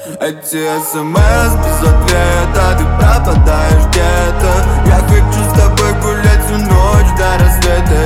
Эти СМС без ответа, ты пропадаешь где-то. Я хочу с тобой гулять всю ночь до рассвета.